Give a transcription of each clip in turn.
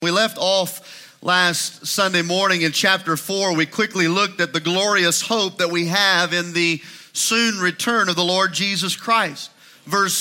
We left off last Sunday morning in chapter 4. We quickly looked at the glorious hope that we have in the soon return of the Lord Jesus Christ. Verse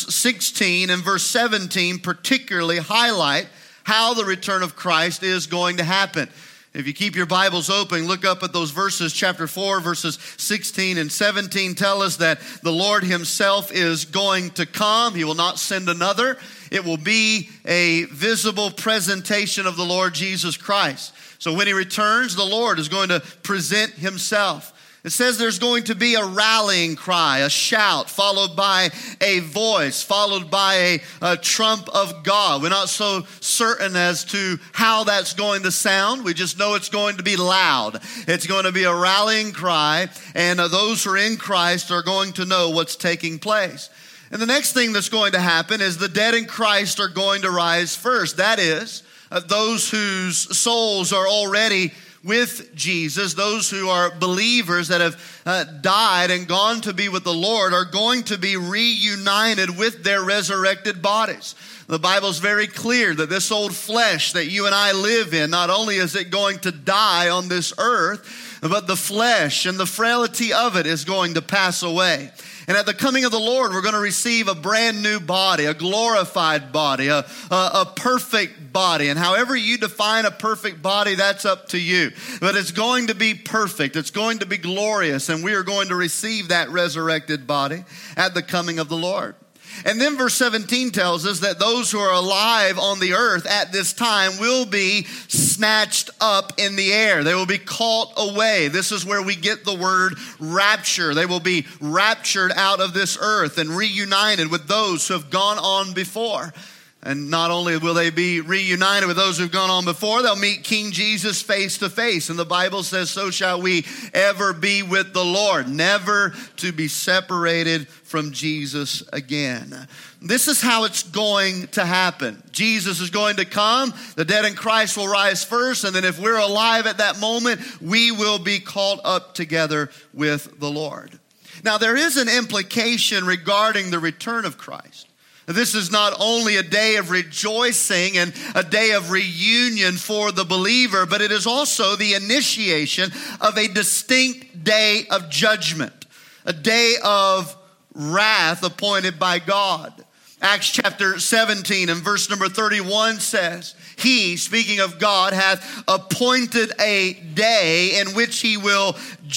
16 and verse 17 particularly highlight how the return of Christ is going to happen. If you keep your Bibles open, look up at those verses. Chapter 4, verses 16 and 17 tell us that the Lord himself is going to come. He will not send another. It will be a visible presentation of the Lord Jesus Christ. So when he returns, the Lord is going to present himself. It says there's going to be a rallying cry, a shout, followed by a voice, followed by a trump of God. We're not so certain as to how that's going to sound. We just know it's going to be loud. It's going to be a rallying cry, and those who are in Christ are going to know what's taking place. And the next thing that's going to happen is the dead in Christ are going to rise first. That is, those whose souls are already with Jesus, those who are believers that have died and gone to be with the Lord, are going to be reunited with their resurrected bodies. The Bible's very clear that this old flesh that you and I live in, not only is it going to die on this earth, but the flesh and the frailty of it is going to pass away. And at the coming of the Lord, we're going to receive a brand new body, a glorified body, a perfect body. And however you define a perfect body, that's up to you. But it's going to be perfect. It's going to be glorious. And we are going to receive that resurrected body at the coming of the Lord. And then verse 17 tells us that those who are alive on the earth at this time will be snatched up in the air. They will be caught away. This is where we get the word rapture. They will be raptured out of this earth and reunited with those who have gone on before. And not only will they be reunited with those who've gone on before, they'll meet King Jesus face to face. And the Bible says, so shall we ever be with the Lord, never to be separated from Jesus again. This is how it's going to happen. Jesus is going to come. The dead in Christ will rise first. And then if we're alive at that moment, we will be caught up together with the Lord. Now, there is an implication regarding the return of Christ. This is not only a day of rejoicing and a day of reunion for the believer, but it is also the initiation of a distinct day of judgment, a day of wrath appointed by God. Acts chapter 17 and verse number 31 says, He, speaking of God, hath appointed a day in which he will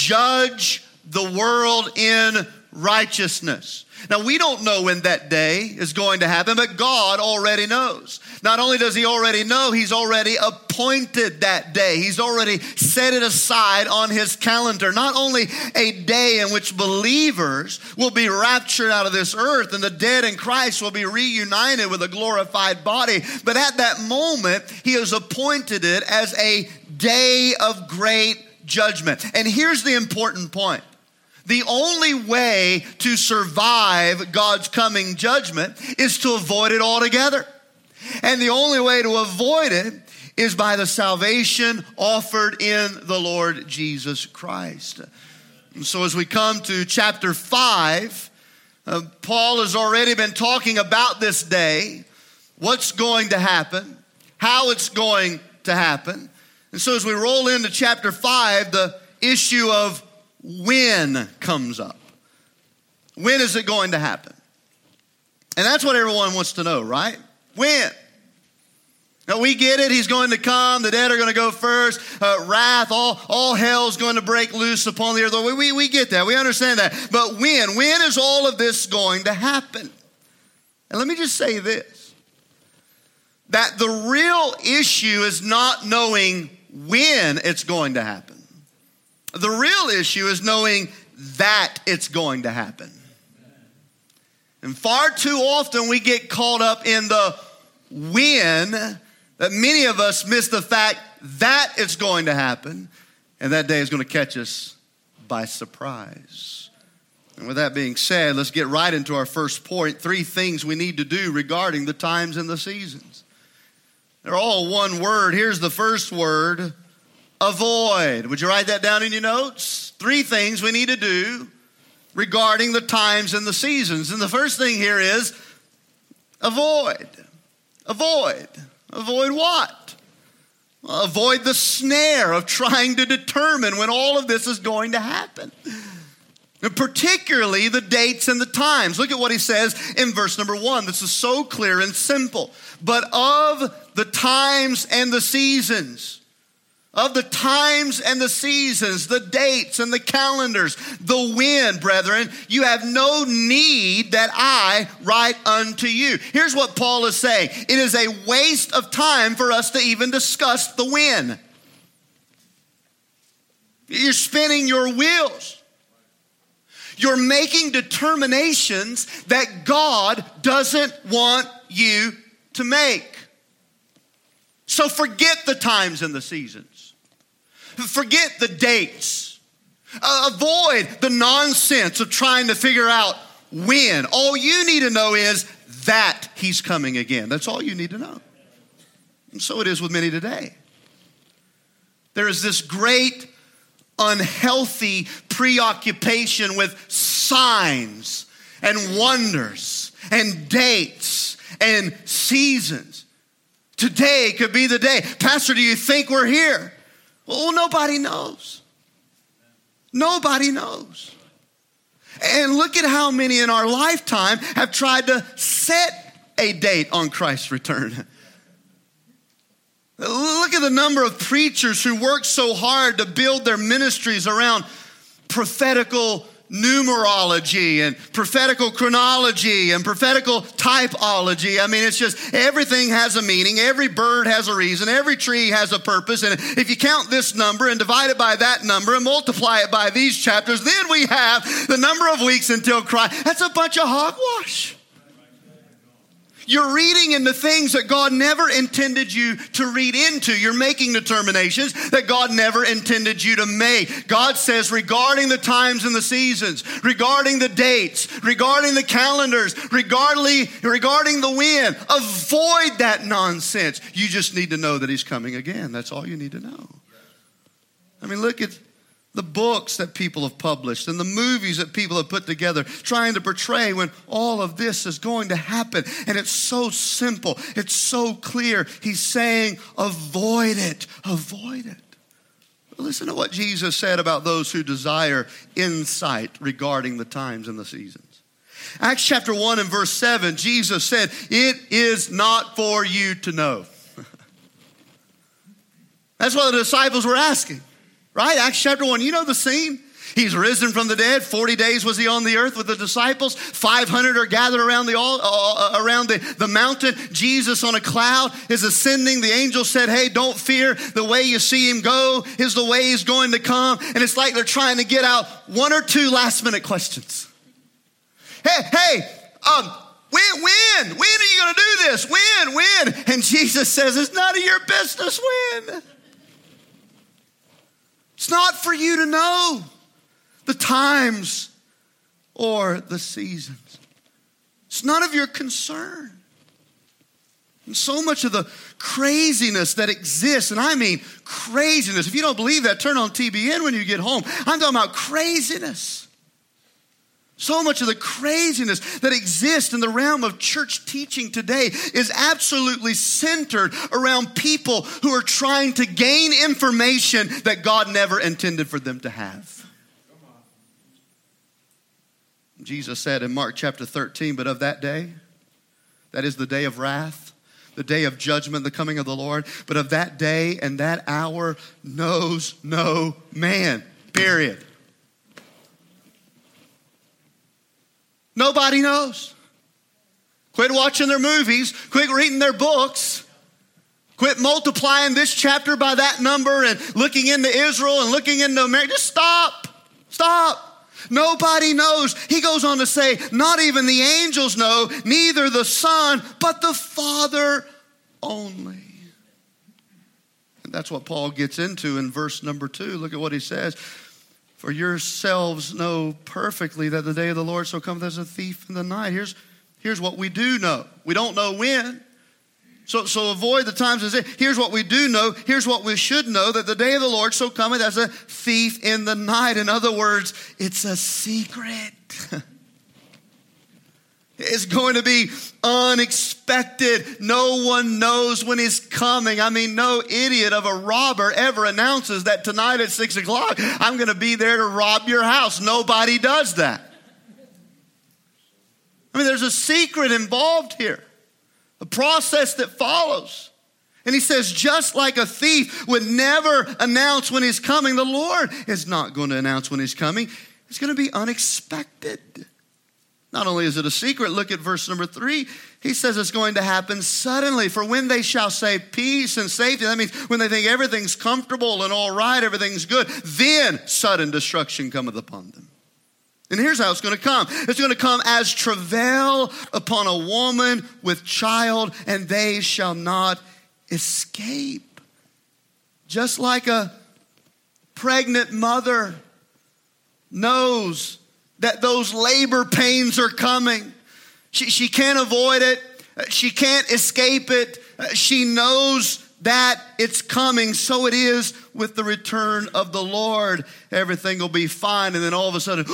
judge the world in righteousness. Now, we don't know when that day is going to happen, but God already knows. Not only does he already know, he's already appointed that day. He's already set it aside on his calendar. Not only a day in which believers will be raptured out of this earth and the dead in Christ will be reunited with a glorified body, but at that moment, he has appointed it as a day of great judgment. And here's the important point. The only way to survive God's coming judgment is to avoid it altogether. And the only way to avoid it is by the salvation offered in the Lord Jesus Christ. And so as we come to chapter 5, Paul has already been talking about this day, what's going to happen, how it's going to happen. And so as we roll into chapter 5, the issue of when comes up. When is it going to happen? And that's what everyone wants to know, right? When? Now we get it. He's going to come. The dead are going to go first. Wrath, all hell's going to break loose upon the earth. We get that. We understand that. But when? When is all of this going to happen? And let me just say this. That the real issue is not knowing when it's going to happen. The real issue is knowing that it's going to happen. And far too often we get caught up in the when, that many of us miss the fact that it's going to happen, and that day is going to catch us by surprise. And with that being said, let's get right into our first point. 3 things we need to do regarding the times and the seasons. They're all one word. Here's the first word. Avoid. Would you write that down in your notes? 3 things we need to do regarding the times and the seasons. And the first thing here is avoid. Avoid. Avoid what? avoid the snare of trying to determine when all of this is going to happen. And particularly the dates and the times. Look at what he says in verse number 1. This is so clear and simple. But of the times and the seasons, of the times and the seasons, the dates and the calendars, the when, brethren, you have no need that I write unto you. Here's what Paul is saying. It is a waste of time for us to even discuss the when. You're spinning your wheels. You're making determinations that God doesn't want you to make. So forget the times and the seasons. Forget the dates. Avoid the nonsense of trying to figure out when. All you need to know is that he's coming again. That's all you need to know. And so it is with many today. There is this great unhealthy preoccupation with signs and wonders and dates and seasons. Today could be the day. Pastor, do you think we're here? Well, nobody knows. Nobody knows. And look at how many in our lifetime have tried to set a date on Christ's return. Look at the number of preachers who work so hard to build their ministries around prophetical numerology and prophetical chronology and prophetical typology. I mean, it's just everything has a meaning. Every bird has a reason. Every tree has a purpose. And if you count this number and divide it by that number and multiply it by these chapters, then we have the number of weeks until Christ. That's a bunch of hogwash. You're reading into things that God never intended you to read into. You're making determinations that God never intended you to make. God says regarding the times and the seasons, regarding the dates, regarding the calendars, regarding the when, avoid that nonsense. You just need to know that he's coming again. That's all you need to know. I mean, look at the books that people have published and the movies that people have put together trying to portray when all of this is going to happen. And it's so simple. It's so clear. He's saying, avoid it. Avoid it. Listen to what Jesus said about those who desire insight regarding the times and the seasons. Acts chapter 1 and verse 7, Jesus said, it is not for you to know. That's what the disciples were asking. Right? Acts chapter 1, you know the scene. He's risen from the dead. 40 days was he on the earth with the disciples. 500 are gathered around the mountain. Jesus on a cloud is ascending. The angel said, hey, don't fear. The way you see him go is the way he's going to come. And it's like they're trying to get out one or two last minute questions. When are you going to do this? When? And Jesus says, it's none of your business when. It's not for you to know the times or the seasons. It's none of your concern. And so much of the craziness that exists, and I mean craziness. If you don't believe that, turn on TBN when you get home. I'm talking about craziness. So much of the craziness that exists in the realm of church teaching today is absolutely centered around people who are trying to gain information that God never intended for them to have. Jesus said in Mark chapter 13, but of that day, that is the day of wrath, the day of judgment, the coming of the Lord, but of that day and that hour knows no man, period. Nobody knows. Quit watching their movies. Quit reading their books. Quit multiplying this chapter by that number and looking into Israel and looking into America. Just stop. Stop. Nobody knows. He goes on to say, not even the angels know, neither the Son, but the Father only. And that's what Paul gets into in verse number 2. Look at what he says. For yourselves know perfectly that the day of the Lord shall come as a thief in the night. Here's what we do know. We don't know when. So avoid the times. Here's what we do know. Here's what we should know. That the day of the Lord shall come as a thief in the night. In other words, it's a secret. is going to be unexpected. No one knows when he's coming. I mean, no idiot of a robber ever announces that tonight at 6 o'clock, I'm going to be there to rob your house. Nobody does that. I mean, there's a secret involved here, a process that follows. And he says, just like a thief would never announce when he's coming, the Lord is not going to announce when he's coming. It's going to be unexpected. Not only is it a secret, look at verse number 3. He says it's going to happen suddenly. For when they shall say peace and safety, that means when they think everything's comfortable and all right, everything's good, then sudden destruction cometh upon them. And here's how it's going to come. It's going to come as travail upon a woman with child, and they shall not escape. Just like a pregnant mother knows that those labor pains are coming. She can't avoid it. She can't escape it. She knows that it's coming. So it is with the return of the Lord. Everything will be fine. And then all of a sudden,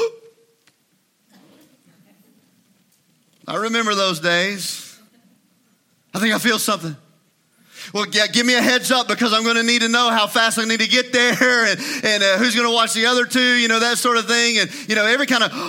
I remember those days. I think I feel something. Well, yeah, give me a heads up because I'm going to need to know how fast I need to get there and who's going to watch the other two, that sort of thing. And, every kind of,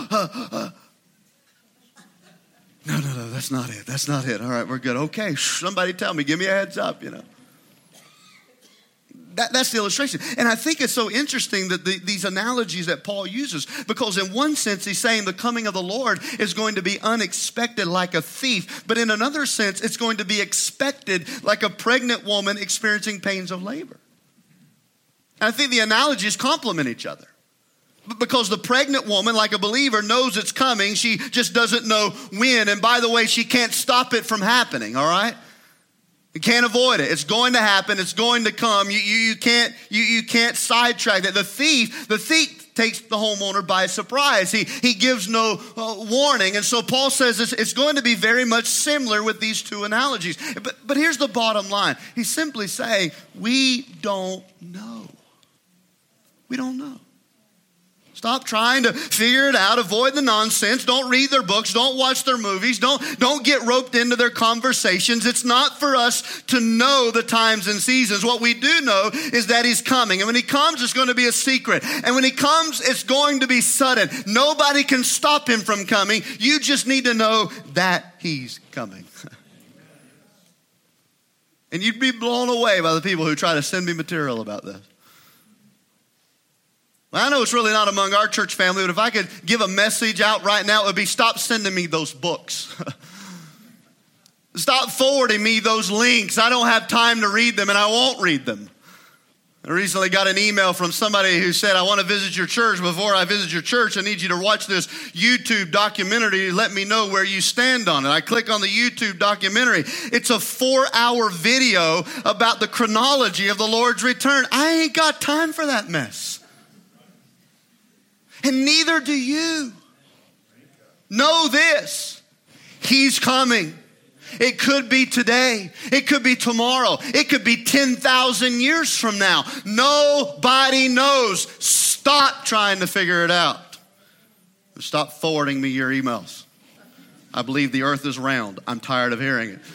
no, that's not it. That's not it. All right, we're good. Okay, somebody tell me, give me a heads up, That's the illustration. And I think it's so interesting that these analogies that Paul uses, because in one sense he's saying the coming of the Lord is going to be unexpected like a thief, but in another sense it's going to be expected like a pregnant woman experiencing pains of labor. And I think the analogies complement each other. Because the pregnant woman, like a believer, knows it's coming. She just doesn't know when. And by the way, she can't stop it from happening, all right? You can't avoid it. It's going to happen. It's going to come. You can't sidetrack that. The thief takes the homeowner by surprise. He gives no warning. And so Paul says it's going to be very much similar with these two analogies. But here's the bottom line. He's simply saying, we don't know. We don't know. Stop trying to figure it out. Avoid the nonsense. Don't read their books. Don't watch their movies. Don't get roped into their conversations. It's not for us to know the times and seasons. What we do know is that he's coming. And when he comes, it's going to be a secret. And when he comes, it's going to be sudden. Nobody can stop him from coming. You just need to know that he's coming. And you'd be blown away by the people who try to send me material about this. Well, I know it's really not among our church family, but if I could give a message out right now, it would be stop sending me those books. Stop forwarding me those links. I don't have time to read them, and I won't read them. I recently got an email from somebody who said, I want to visit your church. Before I visit your church, I need you to watch this YouTube documentary. Let me know where you stand on it. I click on the YouTube documentary. It's a 4-hour video about the chronology of the Lord's return. I ain't got time for that mess. And neither do you. Know this. He's coming. It could be today. It could be tomorrow. It could be 10,000 years from now. Nobody knows. Stop trying to figure it out. Stop forwarding me your emails. I believe the earth is round. I'm tired of hearing it.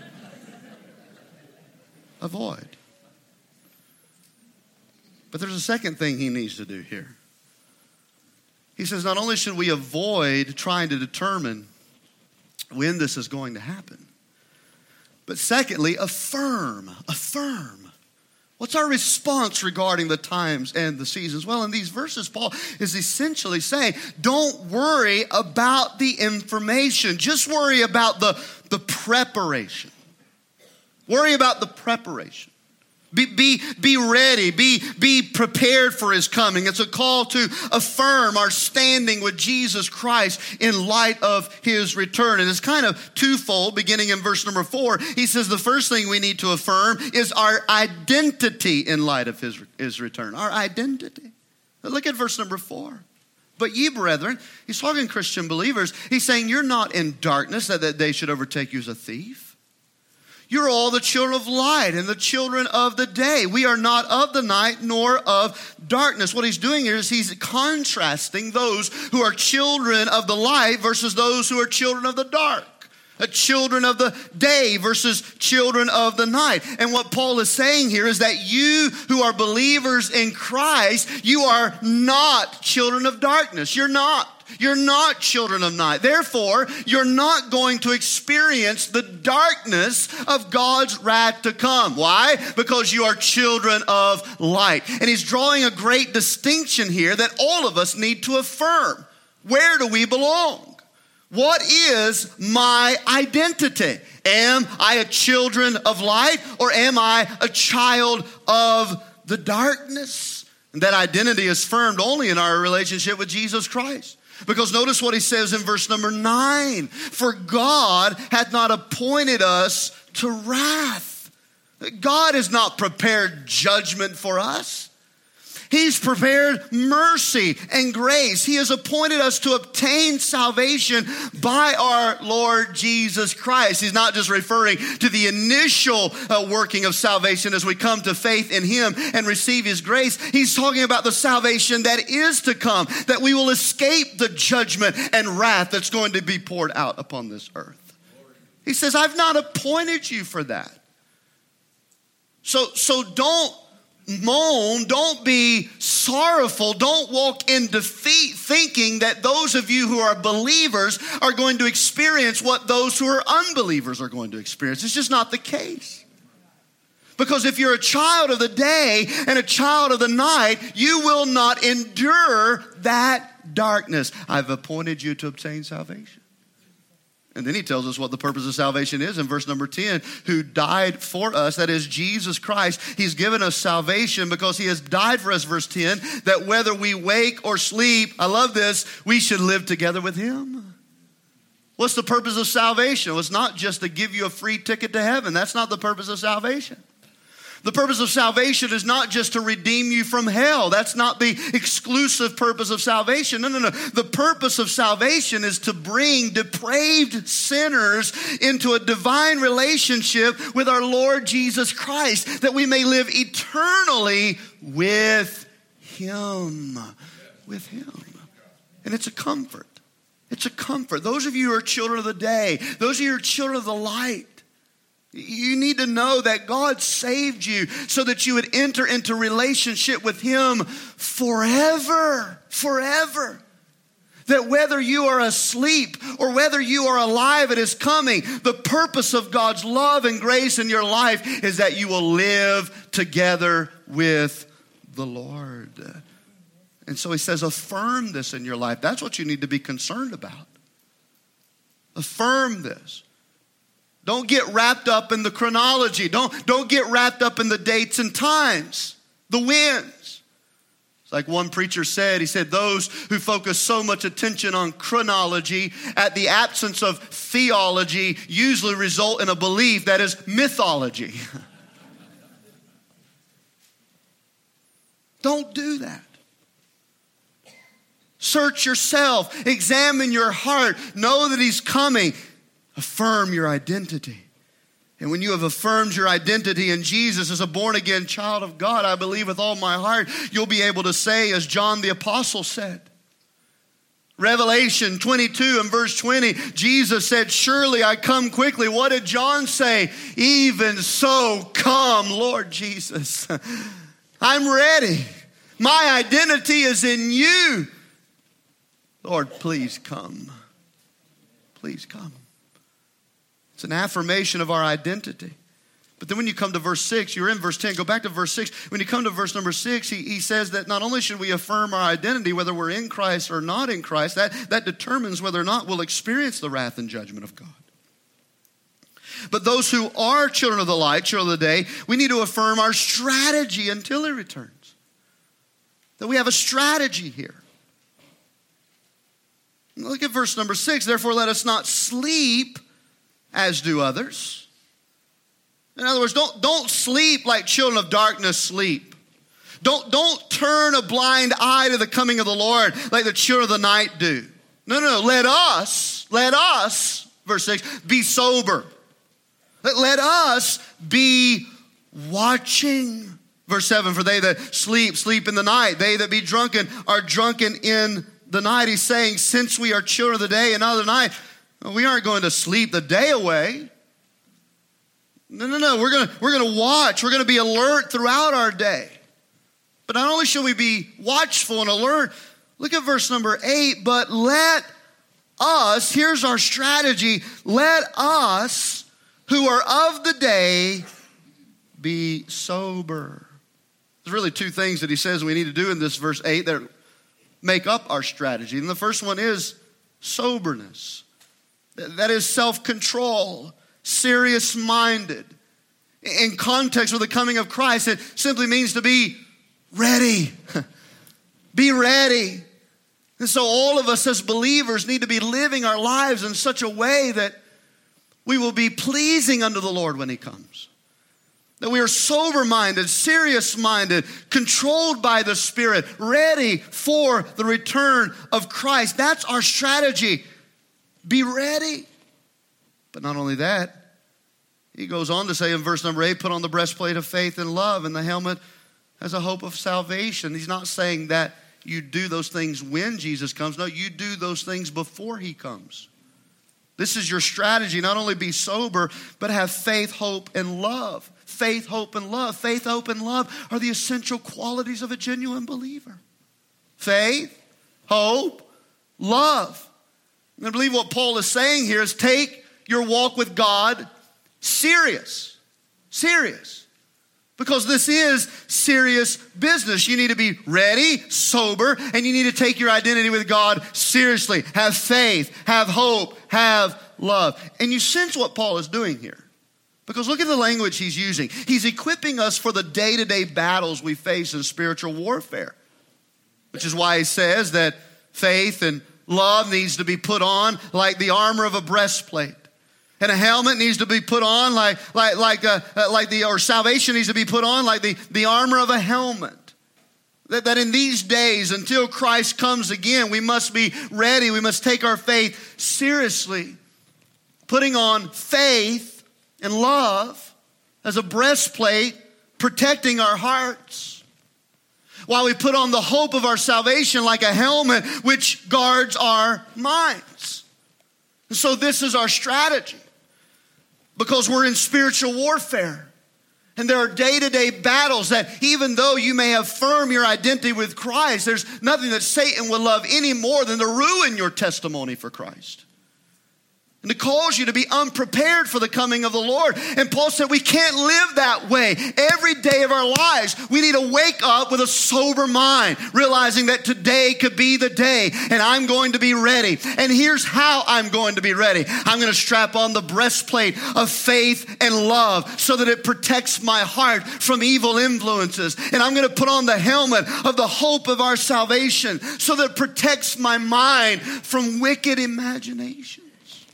Avoid. But there's a second thing he needs to do here. He says not only should we avoid trying to determine when this is going to happen, but secondly, affirm. What's our response regarding the times and the seasons? Well, in these verses, Paul is essentially saying, don't worry about the information. Just worry about the preparation. Worry about the preparation. Be ready. Be prepared for his coming. It's a call to affirm our standing with Jesus Christ in light of his return. And it's kind of twofold, beginning in verse number 4. He says the first thing we need to affirm is our identity in light of his return. Our identity. Look at verse number 4. But ye, brethren, he's talking Christian believers. He's saying you're not in darkness that day should overtake you as a thief. You're all the children of light and the children of the day. We are not of the night nor of darkness. What he's doing here is he's contrasting those who are children of the light versus those who are children of the dark. Children of the day versus children of the night. And what Paul is saying here is that you who are believers in Christ, you are not children of darkness. You're not. You're not children of night. Therefore, you're not going to experience the darkness of God's wrath to come. Why? Because you are children of light. And he's drawing a great distinction here that all of us need to affirm. Where do we belong? What is my identity? Am I a children of light or am I a child of the darkness? And that identity is firmed only in our relationship with Jesus Christ. Because notice what he says in verse number 9. For God hath not appointed us to wrath. God has not prepared judgment for us. He's prepared mercy and grace. He has appointed us to obtain salvation by our Lord Jesus Christ. He's not just referring to the initial working of salvation as we come to faith in him and receive his grace. He's talking about the salvation that is to come, that we will escape the judgment and wrath that's going to be poured out upon this earth. He says, I've not appointed you for that. So don't moan, don't be sorrowful, don't walk in defeat thinking that those of you who are believers are going to experience what those who are unbelievers are going to experience. It's just not the case. Because if you're a child of the day and a child of the night, you will not endure that darkness. I've appointed you to obtain salvation. And then he tells us what the purpose of salvation is in verse number 10, who died for us, that is Jesus Christ. He's given us salvation because he has died for us, verse 10, that whether we wake or sleep, I love this, we should live together with him. What's the purpose of salvation? Well, it's not just to give you a free ticket to heaven. That's not the purpose of salvation. The purpose of salvation is not just to redeem you from hell. That's not the exclusive purpose of salvation. No. The purpose of salvation is to bring depraved sinners into a divine relationship with our Lord Jesus Christ, that we may live eternally with him. With him. And it's a comfort. It's a comfort. Those of you who are children of the day, those of you who are children of the light, you need to know that God saved you so that you would enter into relationship with him forever. Forever. That whether you are asleep or whether you are alive, it is coming. The purpose of God's love and grace in your life is that you will live together with the Lord. And so he says, affirm this in your life. That's what you need to be concerned about. Affirm this. Don't get wrapped up in the chronology. Don't get wrapped up in the dates and times, the wins. It's like one preacher said, he said, those who focus so much attention on chronology at the absence of theology usually result in a belief that is mythology. Don't do that. Search yourself, examine your heart, know that he's coming. Affirm your identity. And when you have affirmed your identity in Jesus as a born-again child of God, I believe with all my heart, you'll be able to say, as John the Apostle said, Revelation 22 and verse 20, Jesus said, surely I come quickly. What did John say? Even so, come, Lord Jesus. I'm ready. My identity is in you. Lord, please come. Please come. It's an affirmation of our identity. But then when you come to verse 6, you're in verse 10, go back to verse 6. When you come to verse number 6, he says that not only should we affirm our identity, whether we're in Christ or not in Christ, that determines whether or not we'll experience the wrath and judgment of God. But those who are children of the light, children of the day, we need to affirm our strategy until he returns. That we have a strategy here. Look at verse number 6. Therefore, let us not sleep as do others. In other words, don't sleep like children of darkness sleep. Don't turn a blind eye to the coming of the Lord like the children of the night do. No. Let us, verse 6, be sober. Let us be watching. Verse 7, for they that sleep, sleep in the night. They that be drunken are drunken in the night. He's saying, since we are children of the day and not of the night, we aren't going to sleep the day away. No. We're going to watch. We're going to be alert throughout our day. But not only should we be watchful and alert, look at verse number 8, but let us, here's our strategy, let us who are of the day be sober. There's really two things that he says we need to do in this verse 8 that make up our strategy. And the first one is soberness. That is self-control, serious-minded. In context with the coming of Christ, it simply means to be ready. Be ready. And so all of us as believers need to be living our lives in such a way that we will be pleasing unto the Lord when he comes. That we are sober-minded, serious-minded, controlled by the Spirit, ready for the return of Christ. That's our strategy. Be ready. But not only that, he goes on to say in verse number 8, put on the breastplate of faith and love and the helmet as a hope of salvation. He's not saying that you do those things when Jesus comes. No, you do those things before he comes. This is your strategy. Not only be sober, but have faith, hope, and love. Faith, hope, and love. Faith, hope, and love are the essential qualities of a genuine believer. Faith, hope, love. And I believe what Paul is saying here is take your walk with God serious. Serious. Because this is serious business. You need to be ready, sober, and you need to take your identity with God seriously. Have faith, have hope, have love. And you sense what Paul is doing here. Because look at the language he's using. He's equipping us for the day-to-day battles we face in spiritual warfare. Which is why he says that faith and love needs to be put on like the armor of a breastplate. And a helmet needs to be put on or salvation needs to be put on like the armor of a helmet. That in these days, until Christ comes again, we must be ready. We must take our faith seriously. Putting on faith and love as a breastplate, protecting our hearts. While we put on the hope of our salvation like a helmet which guards our minds. And so this is our strategy. Because we're in spiritual warfare. And there are day-to-day battles that even though you may affirm your identity with Christ, there's nothing that Satan will love any more than to ruin your testimony for Christ. And to cause you to be unprepared for the coming of the Lord. And Paul said we can't live that way. Every day of our lives, we need to wake up with a sober mind, realizing that today could be the day, and I'm going to be ready. And here's how I'm going to be ready. I'm going to strap on the breastplate of faith and love so that it protects my heart from evil influences. And I'm going to put on the helmet of the hope of our salvation so that it protects my mind from wicked imaginations.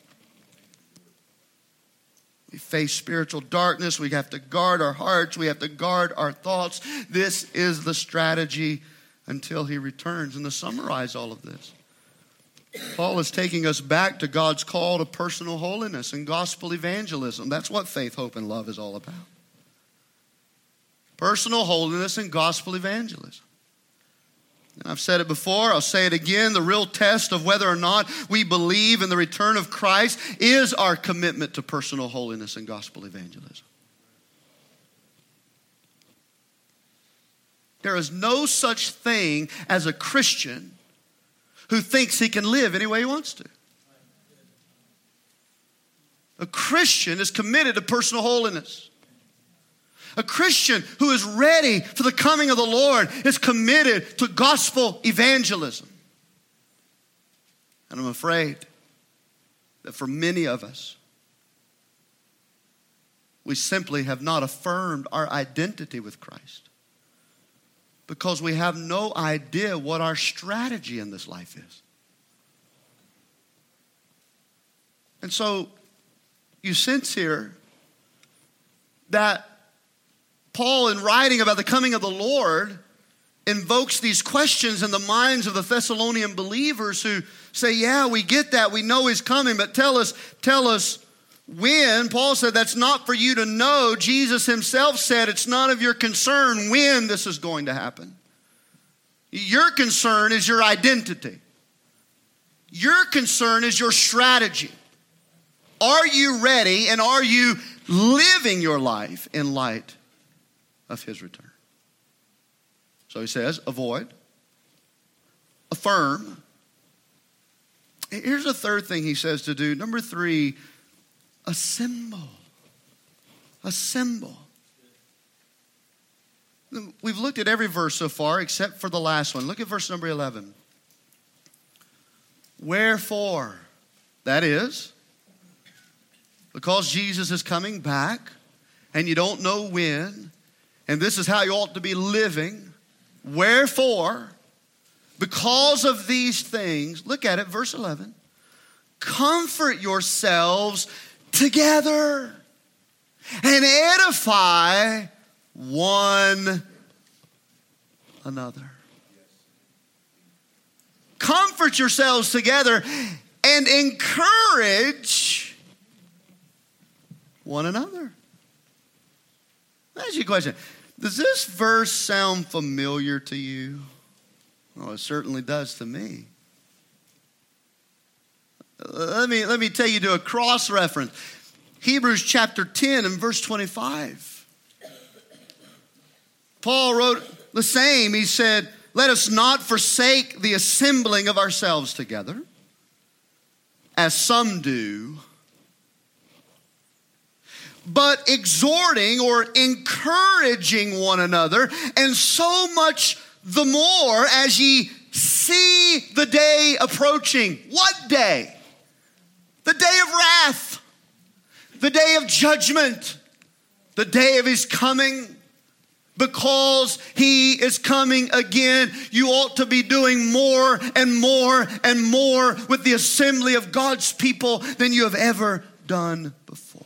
We face spiritual darkness. We have to guard our hearts. We have to guard our thoughts. This is the strategy until he returns. And to summarize all of this, Paul is taking us back to God's call to personal holiness and gospel evangelism. That's what faith, hope, and love is all about. Personal holiness and gospel evangelism. And I've said it before, I'll say it again, the real test of whether or not we believe in the return of Christ is our commitment to personal holiness and gospel evangelism. There is no such thing as a Christian who thinks he can live any way he wants to. A Christian is committed to personal holiness. A Christian who is ready for the coming of the Lord is committed to gospel evangelism. And I'm afraid that for many of us, we simply have not affirmed our identity with Christ because we have no idea what our strategy in this life is. And so you sense here that Paul, in writing about the coming of the Lord, invokes these questions in the minds of the Thessalonian believers who say, yeah, we get that. We know he's coming, but tell us When, Paul said, that's not for you to know. Jesus himself said it's none of your concern when this is going to happen. Your concern is your identity. Your concern is your strategy. Are you ready, and are you living your life in light of his return? So he says, avoid, affirm. Here's a third thing he says to do. Number 3, assemble. Assemble. We've looked at every verse so far except for the last one. Look at verse number 11. Wherefore, that is, because Jesus is coming back and you don't know when, and this is how you ought to be living. Wherefore, because of these things, look at it, verse 11. Comfort yourselves together and edify one another. Comfort yourselves together and encourage one another. Let me ask you a question. Does this verse sound familiar to you? Oh, it certainly does to me. Let me take you to a cross reference. Hebrews chapter 10 and verse 25. Paul wrote the same. He said, let us not forsake the assembling of ourselves together, as some do, but exhorting or encouraging one another, and so much the more as ye see the day approaching. What day? The day of wrath, the day of judgment, the day of his coming. Because he is coming again, you ought to be doing more and more and more with the assembly of God's people than you have ever done before.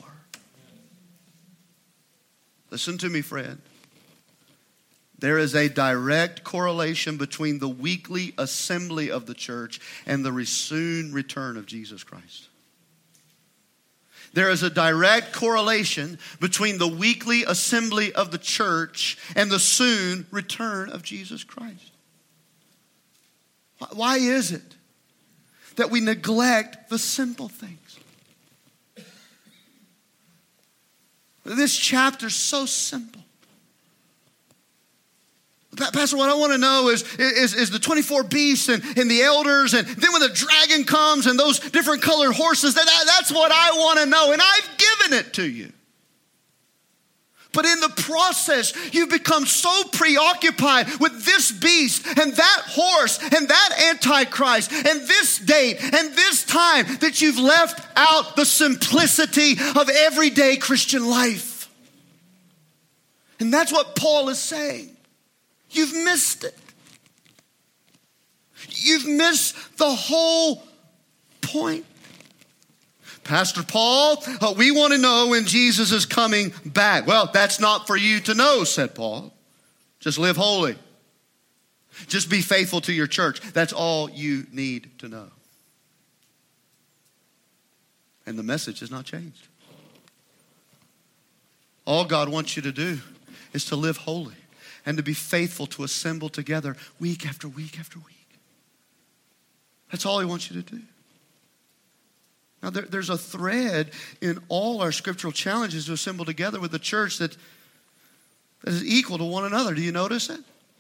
Listen to me, friend. There is a direct correlation between the weekly assembly of the church and the soon return of Jesus Christ. There is a direct correlation between the weekly assembly of the church and the soon return of Jesus Christ. Why is it that we neglect the simple things? This chapter is so simple. Pastor, what I want to know is the 24 beasts and the elders, and then when the dragon comes and those different colored horses, that's what I want to know, and I've given it to you. But in the process, you've become so preoccupied with this beast and that horse and that antichrist and this date and this time that you've left out the simplicity of everyday Christian life. And that's what Paul is saying. You've missed it. You've missed the whole point. Pastor Paul, we want to know when Jesus is coming back. Well, that's not for you to know, said Paul. Just live holy. Just be faithful to your church. That's all you need to know. And the message has not changed. All God wants you to do is to live holy and to be faithful to assemble together week after week after week. That's all he wants you to do. Now, there's a thread in all our scriptural challenges to assemble together with the church that is equal to one another. Do you notice it?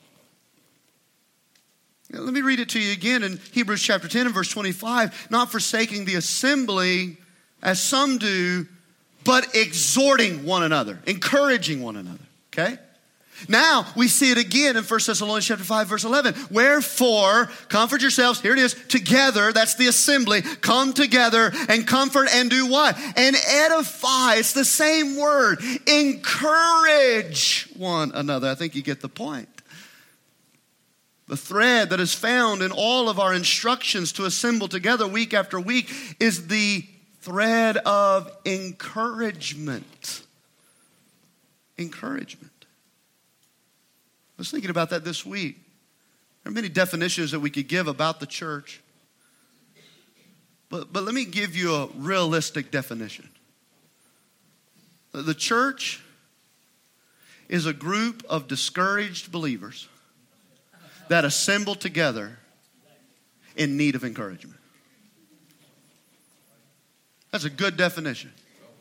Now, let me read it to you again in Hebrews chapter 10 and verse 25. Not forsaking the assembly as some do, but exhorting one another, encouraging one another. Okay? Now, we see it again in 1 Thessalonians chapter 5, verse 11. Wherefore, comfort yourselves, here it is, together, that's the assembly, come together and comfort and do what? And edify, it's the same word, encourage one another. I think you get the point. The thread that is found in all of our instructions to assemble together week after week is the thread of encouragement. Encouragement. I was thinking about that this week. There are many definitions that we could give about the church. But let me give you a realistic definition. The church is a group of discouraged believers that assemble together in need of encouragement. That's a good definition.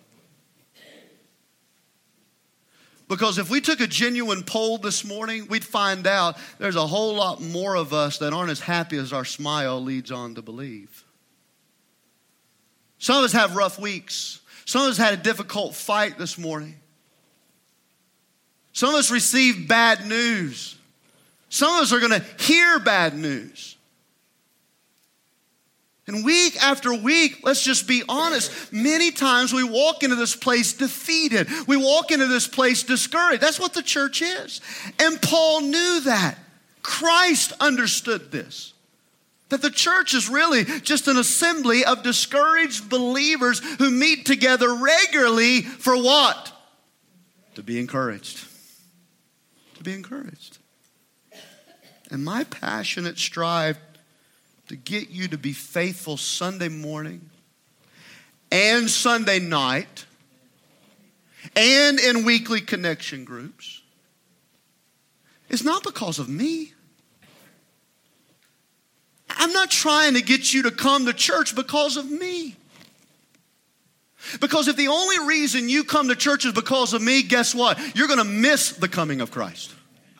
Because if we took a genuine poll this morning, we'd find out there's a whole lot more of us that aren't as happy as our smile leads on to believe. Some of us have rough weeks. Some of us had a difficult fight this morning. Some of us received bad news. Some of us are going to hear bad news. And week after week, let's just be honest, many times we walk into this place defeated. We walk into this place discouraged. That's what the church is. And Paul knew that. Christ understood this. That the church is really just an assembly of discouraged believers who meet together regularly for what? To be encouraged. To be encouraged. And my passionate strive to get you to be faithful Sunday morning and Sunday night and in weekly connection groups is not because of me. I'm not trying to get you to come to church because of me. Because if the only reason you come to church is because of me, guess what? You're going to miss the coming of Christ.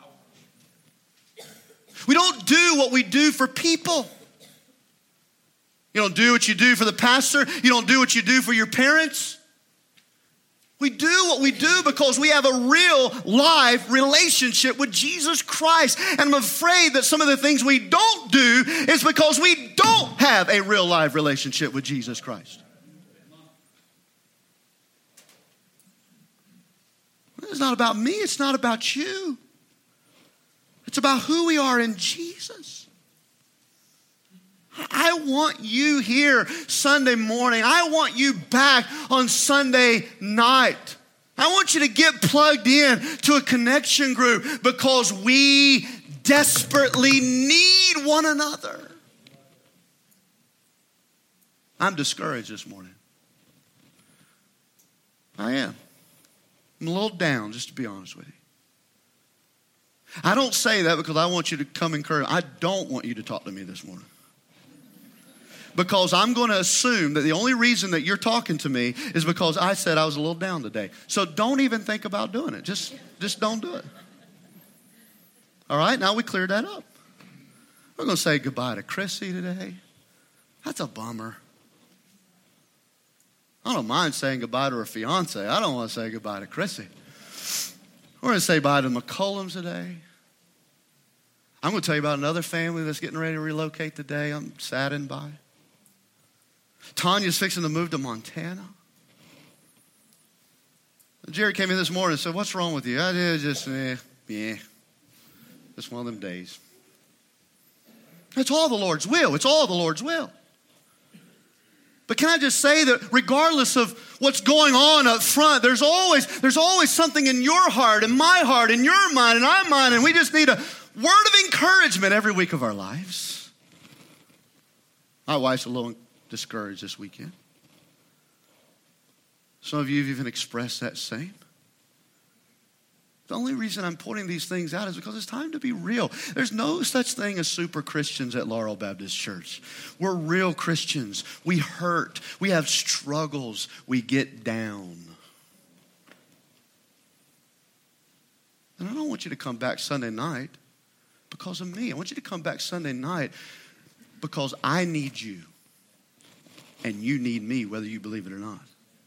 We don't do what we do for people. You don't do what you do for the pastor. You don't do what you do for your parents. We do what we do because we have a real live relationship with Jesus Christ. And I'm afraid that some of the things we don't do is because we don't have a real live relationship with Jesus Christ. It's not about me. It's not about you. It's about who we are in Jesus. I want you here Sunday morning. I want you back on Sunday night. I want you to get plugged in to a connection group because we desperately need one another. I'm discouraged this morning. I am. I'm a little down, just to be honest with you. I don't say that because I want you to come encourage. I don't want you to talk to me this morning. Because I'm going to assume that the only reason that you're talking to me is because I said I was a little down today. So don't even think about doing it. Just don't do it. All right, now we cleared that up. We're going to say goodbye to Chrissy today. That's a bummer. I don't mind saying goodbye to her fiance. I don't want to say goodbye to Chrissy. We're going to say bye to McCollums today. I'm going to tell you about another family that's getting ready to relocate today. I'm saddened by. Tanya's fixing to move to Montana. Jerry came in this morning and said, "What's wrong with you?" I did just one of them days. It's all the Lord's will. It's all the Lord's will. But can I just say that regardless of what's going on up front, there's always something in your heart and my heart and your mind and our mind, and we just need a word of encouragement every week of our lives. My wife's a little discouraged this weekend. Some of you have even expressed that same. The only reason I'm pointing these things out is because it's time to be real. There's no such thing as super Christians at Laurel Baptist Church. We're real Christians. We hurt. We have struggles. We get down. And I don't want you to come back Sunday night because of me. I want you to come back Sunday night because I need you. And you need me, whether you believe it or not.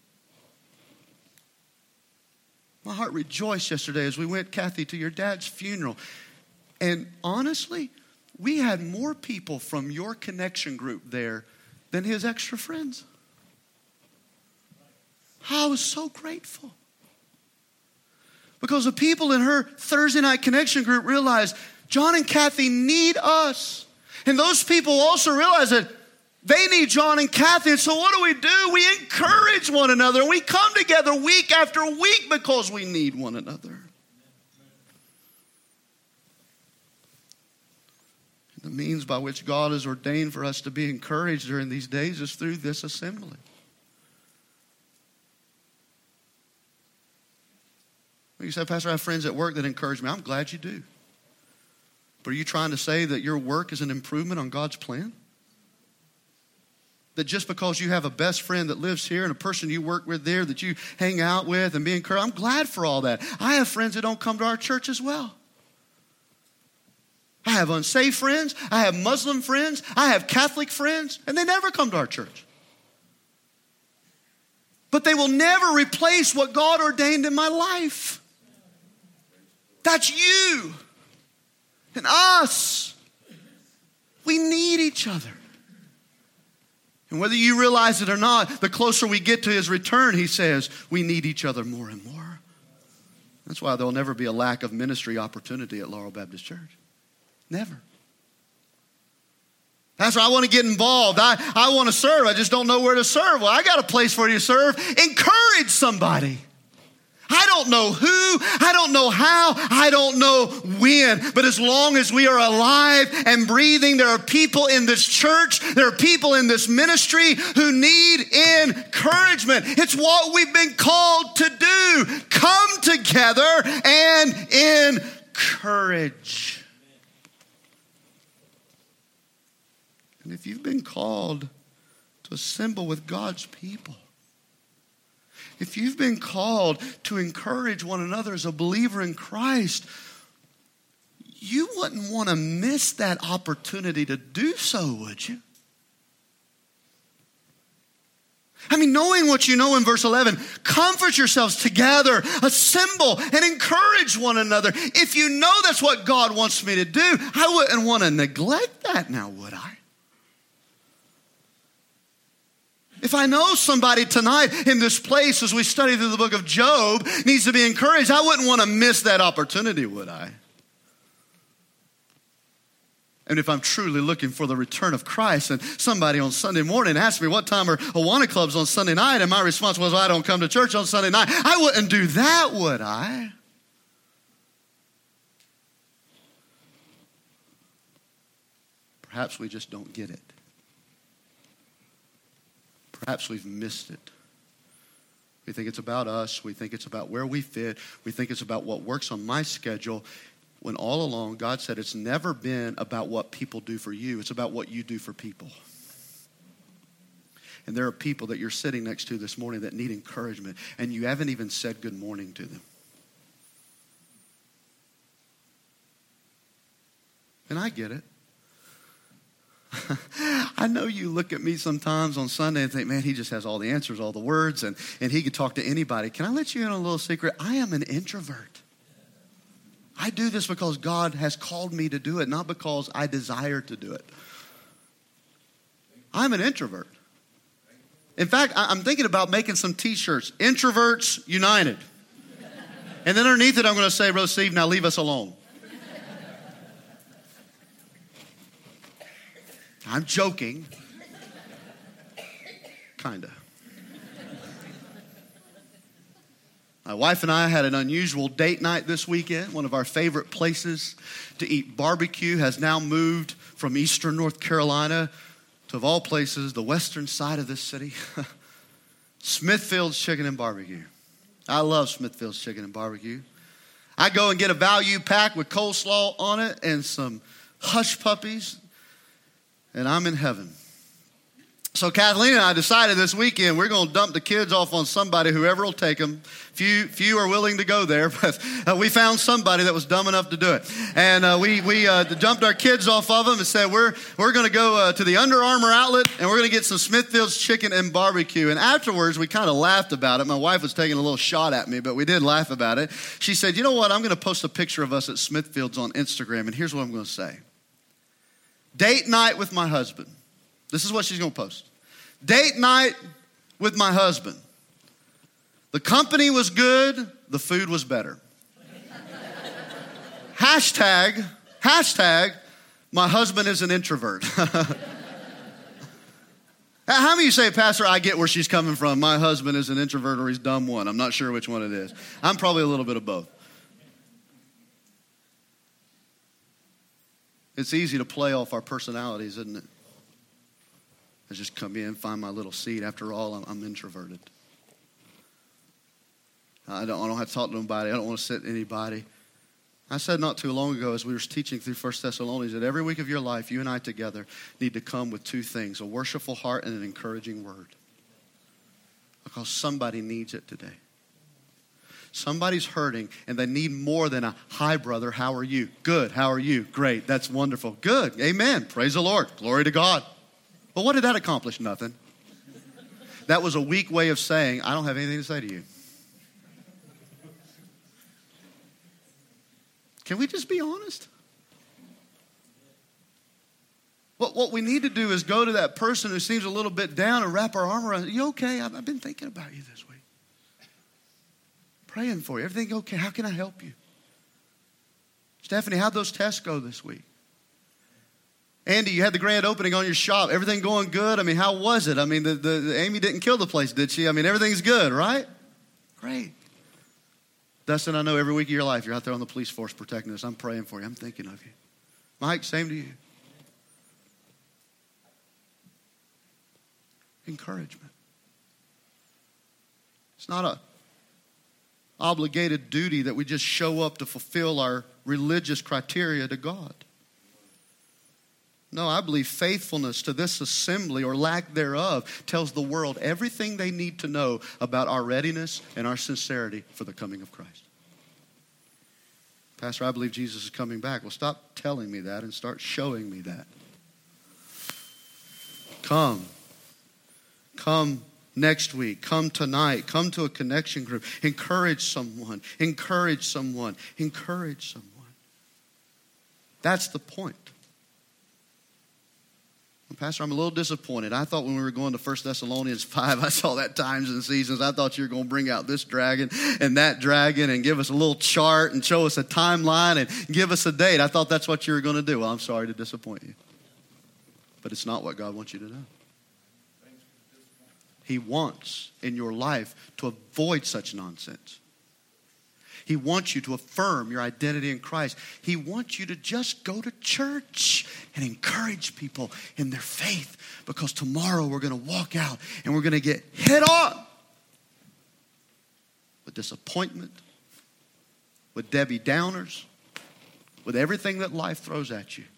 My heart rejoiced yesterday as we went, Kathy, to your dad's funeral. And honestly, we had more people from your connection group there than his extra friends. I was so grateful. Because the people in her Thursday night connection group realized John and Kathy need us. And those people also realized that they need John and Kathy. And so what do? We encourage one another. And we come together week after week because we need one another. The means by which God has ordained for us to be encouraged during these days is through this assembly. You say, Pastor, I have friends at work that encourage me. I'm glad you do. But are you trying to say that your work is an improvement on God's plan? That just because you have a best friend that lives here and a person you work with there that you hang out with and be encouraged, I'm glad for all that. I have friends that don't come to our church as well. I have unsaved friends. I have Muslim friends. I have Catholic friends, and they never come to our church. But they will never replace what God ordained in my life. That's you and us. We need each other. And whether you realize it or not, the closer we get to his return, he says, we need each other more and more. That's why there'll never be a lack of ministry opportunity at Laurel Baptist Church. Never. That's why I want to get involved. I want to serve. I just don't know where to serve. Well, I got a place for you to serve. Encourage somebody. I don't know who, I don't know how, I don't know when, but as long as we are alive and breathing, there are people in this church, there are people in this ministry who need encouragement. It's what we've been called to do. Come together and encourage. And if you've been called to assemble with God's people, if you've been called to encourage one another as a believer in Christ, you wouldn't want to miss that opportunity to do so, would you? I mean, knowing what you know in verse 11, comfort yourselves together, assemble, and encourage one another. If you know that's what God wants me to do, I wouldn't want to neglect that now, would I? If I know somebody tonight in this place as we study through the book of Job needs to be encouraged, I wouldn't want to miss that opportunity, would I? And if I'm truly looking for the return of Christ and somebody on Sunday morning asks me what time are Awana clubs on Sunday night and my response was, well, I don't come to church on Sunday night, I wouldn't do that, would I? Perhaps we just don't get it. Perhaps we've missed it. We think it's about us. We think it's about where we fit. We think it's about what works on my schedule. When all along, God said it's never been about what people do for you. It's about what you do for people. And there are people that you're sitting next to this morning that need encouragement, and you haven't even said good morning to them. And I get it. I know you look at me sometimes on Sunday and think, man, he just has all the answers, all the words, and he could talk to anybody. Can I let you in on a little secret? I am an introvert. I do this because God has called me to do it, not because I desire to do it. I'm an introvert. In fact, I'm thinking about making some t-shirts, Introverts United. And then underneath it, I'm going to say, Brother Steve, now leave us alone. I'm joking. Kinda. My wife and I had an unusual date night this weekend. One of our favorite places to eat barbecue has now moved from eastern North Carolina to, of all places, the western side of this city. Smithfield's Chicken and Barbecue. I love Smithfield's Chicken and Barbecue. I go and get a value pack with coleslaw on it and some hush puppies, and I'm in heaven. So Kathleen and I decided this weekend we're going to dump the kids off on somebody, whoever will take them. Few are willing to go there, but we found somebody that was dumb enough to do it. And we dumped our kids off of them and said, we're going to go to the Under Armour outlet and we're going to get some Smithfield's Chicken and Barbecue. And afterwards, we kind of laughed about it. My wife was taking a little shot at me, but we did laugh about it. She said, you know what? I'm going to post a picture of us at Smithfield's on Instagram, and here's what I'm going to say. Date night with my husband. This is what she's going to post. Date night with my husband. The company was good. The food was better. Hashtag, my husband is an introvert. How many of you say, Pastor, I get where she's coming from. My husband is an introvert or he's dumb one. I'm not sure which one it is. I'm probably a little bit of both. It's easy to play off our personalities, isn't it? I just come in, find my little seat. After all, I'm introverted. I don't have to talk to nobody. I don't want to sit anybody. I said not too long ago as we were teaching through 1 Thessalonians that every week of your life, you and I together need to come with two things, a worshipful heart and an encouraging word. Because somebody needs it today. Somebody's hurting and they need more than a, hi brother, how are you? Good, how are you? Great, that's wonderful. Good, amen, praise the Lord, glory to God. But what did that accomplish? Nothing. That was a weak way of saying, I don't have anything to say to you. Can we just be honest? What we need to do is go to that person who seems a little bit down and wrap our arm around. You okay? I've been thinking about you this week. Praying for you. Everything okay? How can I help you? Stephanie, how'd those tests go this week? Andy, you had the grand opening on your shop. Everything going good? I mean, how was it? I mean, the Amy didn't kill the place, did she? I mean, everything's good, right? Great. Dustin, I know every week of your life you're out there on the police force protecting us. I'm praying for you. I'm thinking of you. Mike, same to you. Encouragement. It's not a obligated duty that we just show up to fulfill our religious criteria to God. No, I believe faithfulness to this assembly or lack thereof tells the world everything they need to know about our readiness and our sincerity for the coming of Christ. Pastor, I believe Jesus is coming back. Well, stop telling me that and start showing me that. Come. Come next week. Come tonight. Come to a connection group. Encourage someone. Encourage someone. Encourage someone. That's the point. Pastor, I'm a little disappointed. I thought when we were going to 1 Thessalonians 5, I saw that times and seasons. I thought you were going to bring out this dragon and give us a little chart and show us a timeline and give us a date. I thought that's what you were going to do. Well, I'm sorry to disappoint you. But it's not what God wants you to know. He wants in your life to avoid such nonsense. He wants you to affirm your identity in Christ. He wants you to just go to church and encourage people in their faith, because tomorrow we're going to walk out and we're going to get hit on with disappointment, with Debbie Downers, with everything that life throws at you.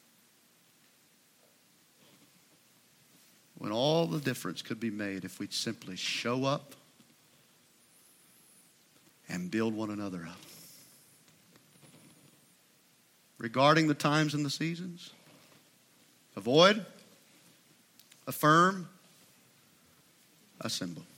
When all the difference could be made if we'd simply show up and build one another up. Regarding the times and the seasons, avoid, affirm, assemble.